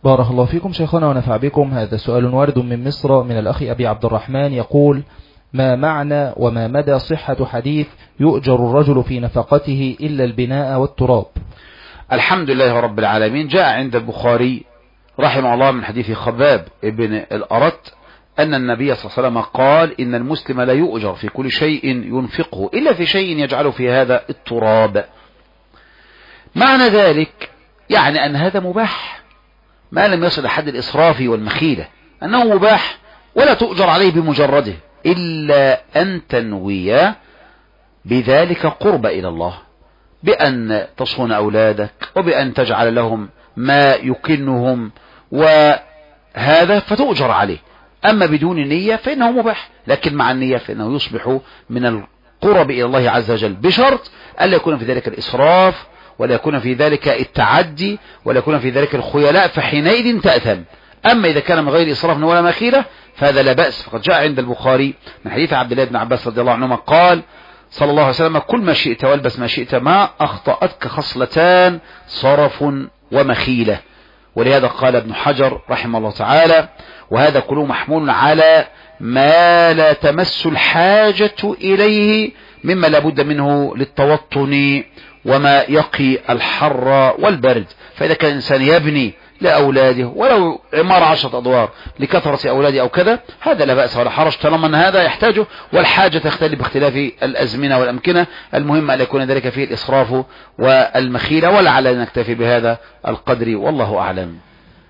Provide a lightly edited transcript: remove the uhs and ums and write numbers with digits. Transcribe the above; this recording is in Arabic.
بارك الله فيكم شيخنا ونفع بكم. هذا سؤال وارد من مصر من الأخ أبي عبد الرحمن يقول: ما معنى وما مدى صحة حديث يؤجر الرجل في نفقته إلا البناء والتراب؟ الحمد لله رب العالمين. جاء عند البخاري رحمه الله من حديث خباب ابن الأرت أن النبي صلى الله عليه وسلم قال: إن المسلم لا يؤجر في كل شيء ينفقه إلا في شيء يجعله في هذا التراب. معنى ذلك يعني أن هذا مباح ما لم يصل لحد الإسراف والمخيلة، أنه مباح ولا تؤجر عليه بمجرده إلا أن تنوي بذلك قرب إلى الله، بأن تصون أولادك وبأن تجعل لهم ما يكنهم وهذا فتؤجر عليه. أما بدون نية فإنه مباح، لكن مع النية فإنه يصبح من القرب إلى الله عز وجل، بشرط ألا يكون في ذلك الإسراف ولا يكون في ذلك التعدي ولا يكون في ذلك الخيلاء، فحينئذ تأثم. أما إذا كان من غير إسراف ولا مخيلة فهذا لا بأس. فقد جاء عند البخاري من حديث عبد الله بن عباس رضي الله عنهما قال صلى الله عليه وسلم: كل ما شئت والبس ما شئت ما أخطأتك خصلتان صرف ومخيلة. ولهذا قال ابن حجر رحمه الله تعالى: وهذا كله محمول على ما لا تمس الحاجة إليه مما لا بد منه للتوطن وما يقي الحر والبرد. فإذا كان الإنسان يبني لأولاده ولو عمارة 10 أدوار لكثرة أولاده أو كذا، هذا لا بأس ولا حرج طالما أن هذا يحتاجه، والحاجة تختلف باختلاف الأزمنة والأمكنة. المهم أن يكون ذلك فيه الإسراف والمخيلة. ولعلنا نكتفي بهذا القدر والله أعلم.